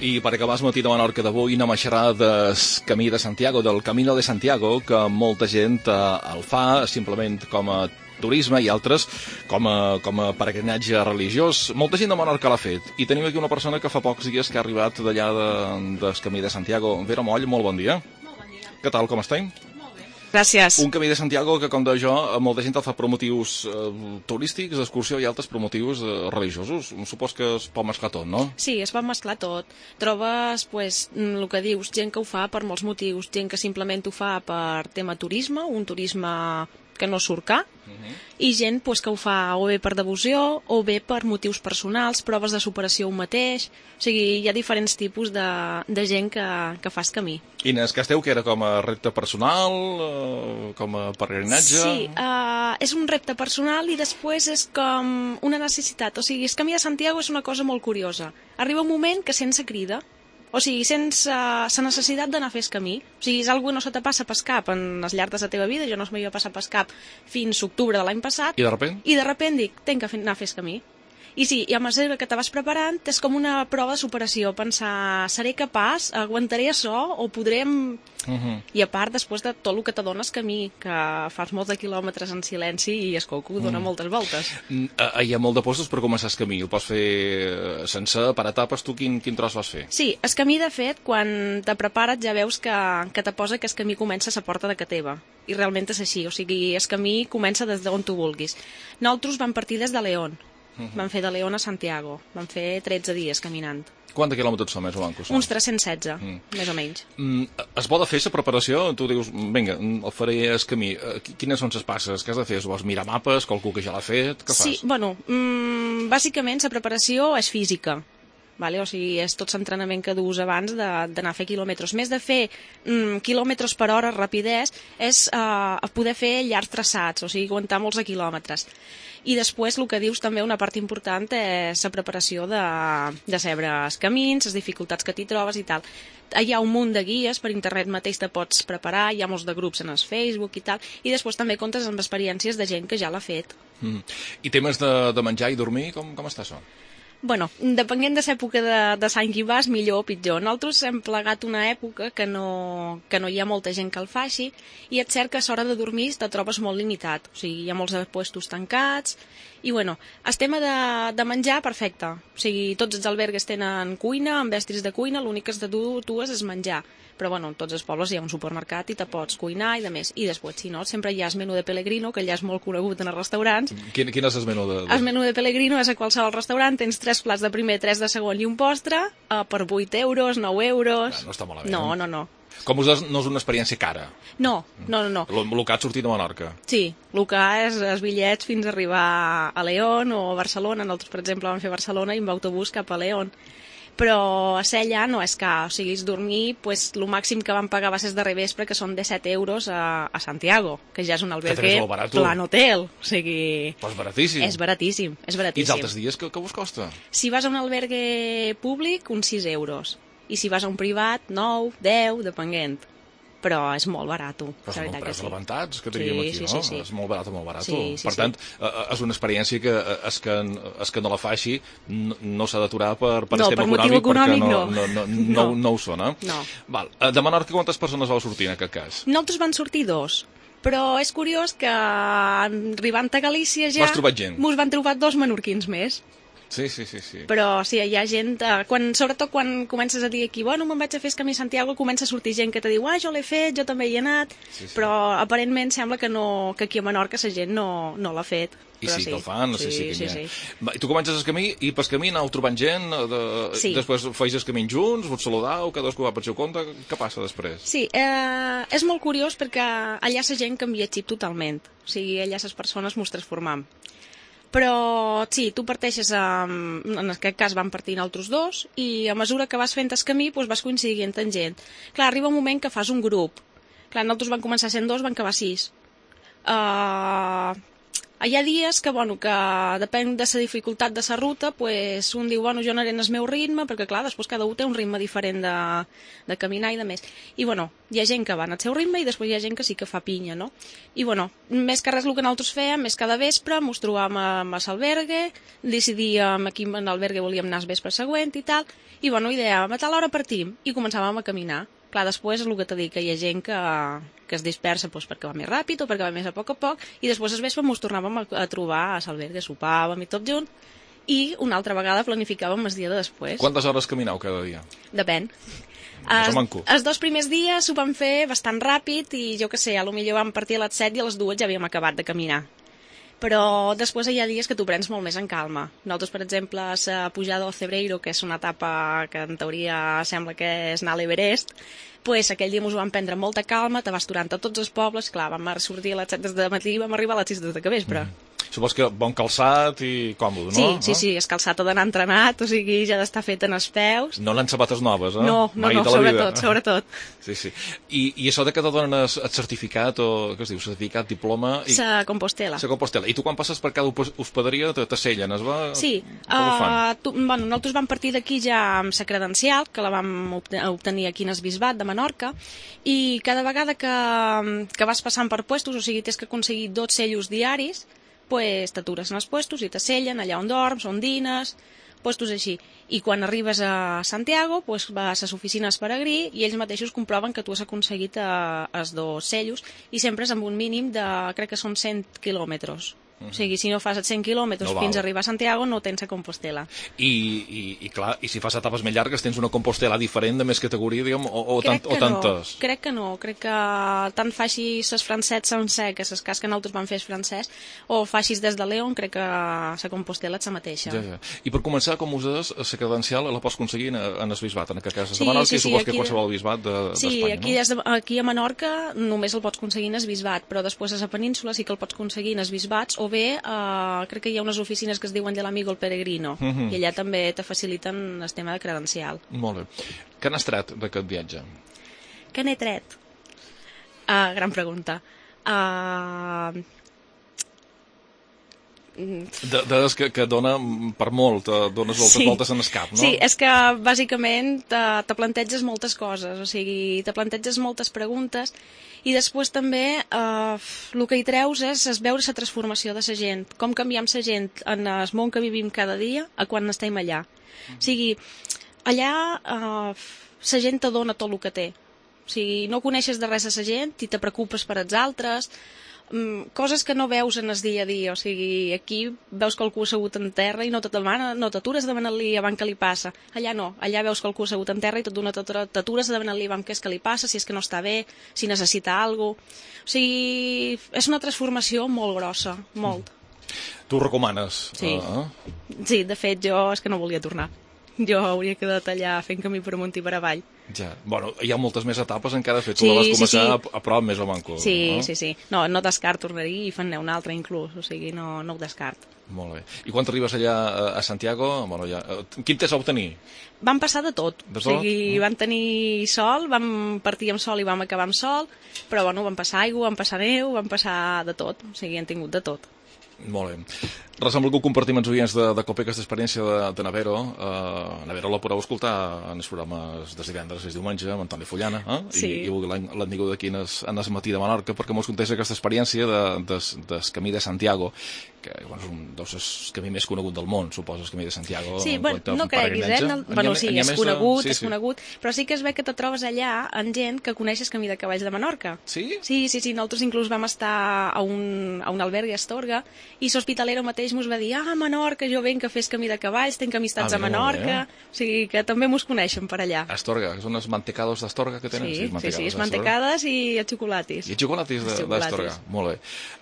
I per acabar el matí de Menorca d'avui anem a xerrar del Camí de Santiago, del Camino de Santiago, que molta gent el fa simplement com a turisme i altres com a peregrinatge religiós. Molta gent de Menorca l'ha fet i tenim aquí una persona que fa pocs dies que ha arribat d'allà del Camí de Santiago. Vera Moll, molt bon dia. Molt bon dia. Què tal, com estem? Gràcies. Un Camí de Santiago que, com deia jo, molta gent el fa per motius turístics, d'excursió i altres per motius religiosos. Supos que es pot mesclar tot, no? Sí, es pot mesclar tot. Trobes, el que dius, gent que ho fa per molts motius, gent que simplement ho fa per tema turisme, un turisme que no surt car, i gent que ho fa o bé per devoció o bé per motius personals, proves de superació un mateix. O sigui, hi ha diferents tipus de gent que fa el camí. I en el cas teu, que era com a repte personal, com a peregrinatge? Sí, és un repte personal i després és com una necessitat. O sigui, el Camí de Santiago és una cosa molt curiosa. Arriba un moment que sense crida, o sigui, sense la necessitat d'anar a fer el camí. O sigui, és alguna cosa que no se te passa pel cap en el llarg de la teva vida. Jo no es m'havia passat pel cap fins octubre de l'any passat. I de repent? I de repent dic, tenc que anar a fer el camí. I sí, i a mesura que te vas preparant, és com una prova de superació. Pensar, seré capaç, aguantaré això, o podrem... I a part, després de tot el que t'adona el camí, que fas molts de quilòmetres en silenci i el coco dona moltes voltes. Hi ha molt de postos per començar el camí. El pots fer sense, per etapes. Tu quin tros vas fer? Sí, el camí, de fet, quan te prepares ja veus que te posa que el camí comença a la porta de ca teva. I realment és així, o sigui, el camí comença des d'on tu vulguis. Nosaltres vam partir des de León. Vam fer de León a Santiago. Vam fer 13 dies caminant. Quants quilòmetres són més o menys? Uns 316, més o menys. Es pot fer la preparació? Tu dius, vinga, el faré el camí. Quines són les passes? Què has de fer? Vols mirar mapes? Qualcú que ja l'ha fet? Què fas? Sí, bueno, bàsicament la preparació és física. Vale? O sigui, és tot l'entrenament que duus abans d'anar a fer quilòmetres. Més de fer quilòmetres per hora, rapidesa, és poder fer llargs traçats, o sigui, aguantar molts de quilòmetres. I després, el que dius, també una part important és la preparació de saber els camins, les dificultats que t'hi trobes i tal. Hi ha un munt de guies, per internet mateix te pots preparar, hi ha molts de grups en el Facebook i tal, i després també comptes amb experiències de gent que ja l'ha fet. I temes de menjar i dormir, com està això? Bueno, depenent de l'època de l'any que hi vas, millor o pitjor. Nosaltres hem plegat una època que no hi ha molta gent que el faci, i és cert que a l'hora de dormir te trobes molt limitat. O sigui, hi ha molts puestos tancats, i bueno, el tema de menjar, perfecte. O sigui, tots els albergues tenen cuina, amb estris de cuina, l'únic que has de dur tu és menjar. Però bueno, en tots els pobles hi ha un supermercat i te pots cuinar i de més. I després, si no, sempre hi ha el menú de Pellegrino, que ja és molt conegut en els restaurants. Quin és el menú de...? El menú de Pellegrino és a qualsevol restaurant, tens 3 plats de primer, 3 de segon i un postre, per 8 euros, 9 euros... No està malament. No. Com us dius, no és una experiència cara? No. El que ha sortit a Menorca? Sí, el que és els bitllets fins a arribar a León o a Barcelona. Nosaltres, per exemple, vam fer Barcelona i amb autobús cap a León. Però a ser allà no és car, o sigui, dormir, el màxim que vam pagar va ser el darrer vespre, que són 17 euros a Santiago, que ja és un albergue plan hotel, o sigui... Però és baratíssim. És baratíssim. I els altres dies què us costa? Si vas a un albergue públic, uns 6 euros, i si vas a un privat, 9, 10, depenent. Però és molt barat. Però són preus levantats que teníem aquí, no? Sí. És molt barat. Sí, per tant, és una experiència que es que no la faci no s'ha d'aturar per estem econòmic, perquè no ho són, eh? No. Val. De Menorca, quantes persones vau sortir en aquest cas? Nosaltres van sortir 2. Però és curiós que arribant a Galícia ja... Vas trobar gent? Mos van trobar 2 menorquins més. Sí. Però sí, hi ha gent, sobretot quan comences a dir aquí, bueno, me'n vaig a fer el Camí de Santiago, comença a sortir gent que te diu, jo l'he fet, jo també hi he anat, però aparentment sembla que aquí a Menorca la gent no l'ha fet. I sí que el fan, no sé si sí. I tu comences el camí i pel camí aneu trobant gent, després feis el camí junts, vos saludau, cadascú va per seu compte, què passa després? Sí, és molt curiós perquè allà la gent canvia xip totalment, o sigui, allà les persones mos transformam. Però sí, tu parteixes, en aquest cas vam partir nosaltres 2, i a mesura que vas fent el camí vas coincidint amb gent. Clar, arriba un moment que fas un grup. Clar, nosaltres vam començar sent 2, van acabar 6. hi ha dies que, bueno, que depèn de la dificultat de la ruta, pues, un diu, bueno, jo anaré en el meu ritme, perquè, clar, després cada un té un ritme diferent de caminar i de més. I, bueno, hi ha gent que va en el seu ritme i després hi ha gent que sí que fa pinya, no? I, bueno, més que res el que nosaltres fèiem és cada vespre mos trobàvem a l'albergue, decidíem a quin albergue volíem anar el vespre següent i tal, i, bueno, i dèiem, a tal hora partim, i començàvem a caminar. Clar, després és el que t'he dit, que hi ha gent que es dispersa doncs, perquè va més ràpid o perquè va més a poc, i després al vespre ens tornàvem a trobar a l'albergue, sopàvem i tot junt, i una altra vegada planificàvem el dia de després. Quantes hores camineu cada dia? Depèn. Els 2 primers dies ho vam fer bastant ràpid i jo què sé, potser vam partir a les 7 i a les 2 ja havíem acabat de caminar. Però després hi ha dies que t'ho prens molt més en calma. Nosaltres, per exemple, la pujada del Cebreiro, que és una etapa que en teoria sembla que és anar a l'Everest, pues, aquell dia ens ho vam prendre amb molta calma, te vas aturant a tots els pobles, clar, vam sortir a les 7 de matí i vam arribar a les 6 de vespre. Supos que bon calçat i còmode, no? Sí, és calçat ha d'anar entrenat, o sigui, ja ha d'estar fet en els peus. No anant sabates noves, eh? No, sobretot. Sí. I això de que te donen el certificat, o què es diu, certificat, diploma... La Compostela. I tu quan passes per cada hospederia te sellen, es va... Sí, nosaltres vam partir d'aquí ja amb la credencial, que la vam obtenir aquí en el Bisbat de Menorca, i cada vegada que vas passant per puestos, o sigui, tens que aconseguir 2 cellos diaris, pues t'atures en els puestos i te sellen allà on dorms, on dines, puestos així. I quan arribes a Santiago, pues vas a les oficines peregrí i ells mateixos comproven que tu has aconseguit els 2 cellos i sempre és amb un mínim de, crec que són 100 quilòmetres. O sigui, si no fas els 100 quilòmetres fins a arribar a Santiago, no tens a Compostela. I clar, i si fas etapes més llargues tens una Compostela diferent, de més categoria, diguem, o tantes? Crec que no. Crec que tant facis les francès sencer, que les cas que nosaltres vam fer és francès, o facis des de León, crec que la Compostela és la mateixa. Ja. I per començar, com uses la credencial, la pots aconseguir en el Bisbat, en aquest cas de Menorca, i supos que qualsevol Bisbat d'Espanya, no? Aquí a Menorca només el pots aconseguir en el Bisbat, però després a la península sí que el pots aconseguir en els Bisbats, o bé, crec que hi ha unes oficines que es diuen de l'Amigo el Peregrino, i allà també te faciliten el tema de credencial. Molt bé. Què n'has tret d'aquest viatge? Què n'he tret? Gran pregunta. Que dona per molt, dones voltes en el cap, no? Sí, és que bàsicament te planteges moltes coses, o sigui, te planteges moltes preguntes i després també el que hi treus és veure la transformació de la gent, com canviem la gent en el món que vivim cada dia a quan estem allà. O sigui, allà la gent te dona tot el que té. O sigui, no coneixes de res a la gent i te preocupes per als altres, coses que no veus en el dia a dia, o sigui, aquí veus qualcú assegut en terra i no t'atures a demanar-li abans què li passa. Allà no, allà veus qualcú assegut en terra i t'atures a demanar-li abans què és que li passa, si és que no està bé, si necessita alguna cosa. O sigui, és una transformació molt grossa, molt. Tu ho recomanes? Sí, sí, de fet jo és que no volia tornar. Jo hauria quedat allà fent camí per amunt i per avall. Ja, bueno, hi ha moltes més etapes encara de fet, tu la vas començar a prop més o manco. Sí. No descart, tornaria i fan-ne una altra inclús, o sigui, no ho descart. Molt bé. I quan arribes allà a Santiago, bueno, quin temps vau tenir? Vam passar de tot. O sigui, vam tenir sol, vam partir amb sol i vam acabar amb sol, però bueno, vam passar aigua, vam passar neu, vam passar de tot, o sigui, hem tingut de tot. Molt bé. Res amb el que ho compartim amb els oients de COPE, aquesta experiència de Navero. Navero la podeu escoltar en els programes de divendres i diumenge amb Antoni Fullana, i l'han tingut aquí en el matí de Menorca, perquè mos conteix aquesta experiència del camí de Santiago, que és un dels camí més conegut del món, suposo, el camí de Santiago. Sí, no creguis, sí, és conegut, però sí que es ve que te trobes allà amb gent que coneix el camí de cavalls de Menorca. Sí? Sí, nosaltres inclús vam estar a un albergue a Astorga i l'hospitalero mateix mos va dir, Menorca, jo venc a fer el camí de cavalls, tenc amistats a Menorca, o sigui que també mos coneixen per allà. Astorga, que són els mantecados d'Astorga que tenen? Sí, els mantecades i els xocolatis. I els xocolatis d'Astorga, molt bé.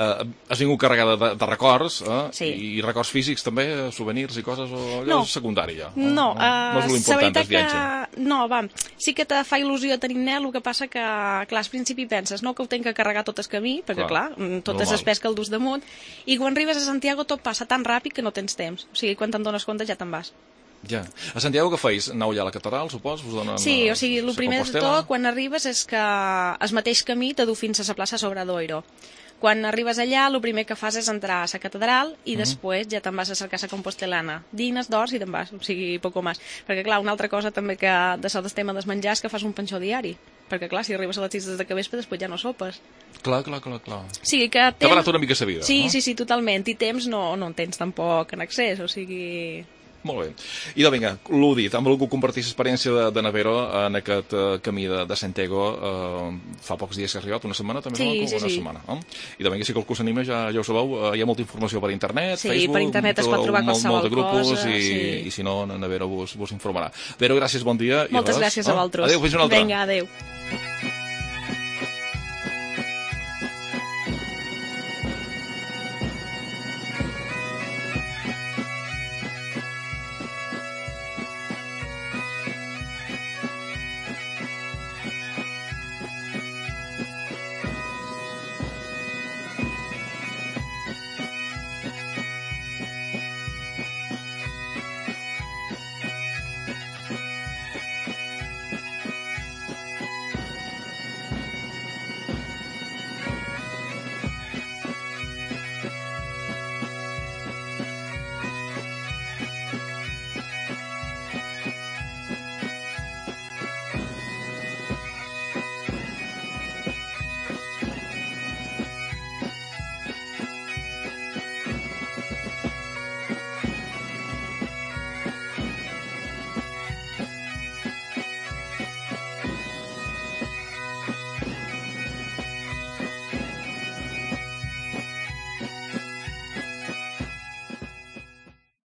Has vingut carregada de records, i records físics també, souvenirs i coses, o allò és secundari ja? No, és l'important del viatge. No, sí que te fa il·lusió tenir net, el que passa que, clar, al principi penses, no, que ho tenc que carregar tot el camí, perquè, clar, tot és espès que el dus damunt, i quan arribes a Santiago tot passa tan ràpid que no tens temps. O sigui, quan te'n dones compte ja te'n vas. Ja. A Santiago què feis? Aneu ja a la catedral, supos? Sí, o sigui, el primer de tot, quan arribes, és que el mateix camí te du fins a la plaça Sobradoiro. Quan arribes allà, el primer que fas és entrar a la catedral i després ja te'n vas a cercar la compostelana. Dines, dors i te'n vas, o sigui, poco més. Perquè, clar, una altra cosa també que de sol del tema dels menjars que fas un penjó diari. Perquè, clar, si arribes a les 6 de vespre, després ja no sopes. Clar. O sigui que t'ha barat una mica la vida, sí, no? Sí, totalment. I temps no en tens tampoc en accés, o sigui... Molt bé. I doncs vinga, l'ho dit, amb algú compartir l'experiència de Navero en aquest camí de Santiago fa pocs dies que ha arribat, una setmana també? Sí. Setmana, no? I doncs vinga, si qualcú s'anima, ja ho sabeu, hi ha molta informació per internet, Facebook, per internet es pot trobar qualsevol cosa, i si no, Navero vos informarà. Vero, gràcies, bon dia. Moltes gràcies a vosaltres. Adéu, fins una altra. Vinga, adéu.